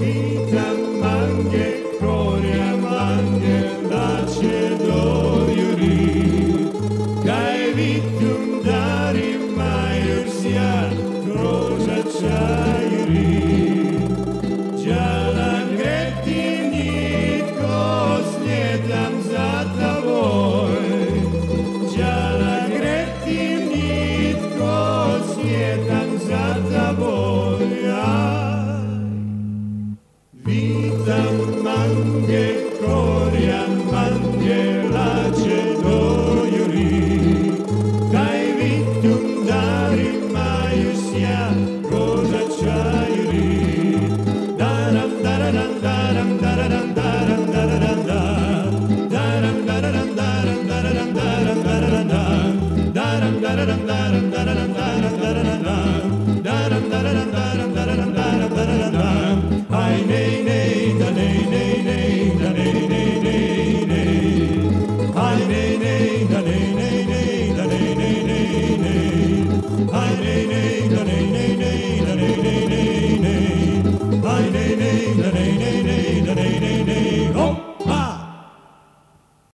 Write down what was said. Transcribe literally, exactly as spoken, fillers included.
Vitam mange, gloriam angela ce dojuri, kai vitum dari majursia groža čajuri. Jalan gretim nitko slijedam za toboj, Jalan gretim nitko slijedam za toboj. Vitam mange, gloriam angela ce dojuri, kai vitum dari majusja groža čajuri. Daram daram daram daram daram daram daram daram daram daram daram daram daram daram daram daram daram daram